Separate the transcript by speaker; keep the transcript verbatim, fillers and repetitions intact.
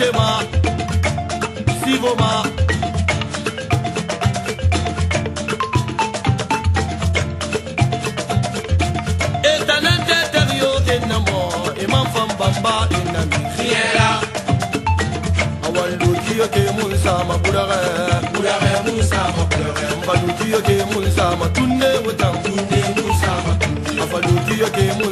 Speaker 1: tema sivoma etanante terio enamo imam fam bamba enami khiera awaluki ke musa ma burare burare musa ma burare awaluki ke musa ma tunne wutan tunne musa ma tunne awaluki ke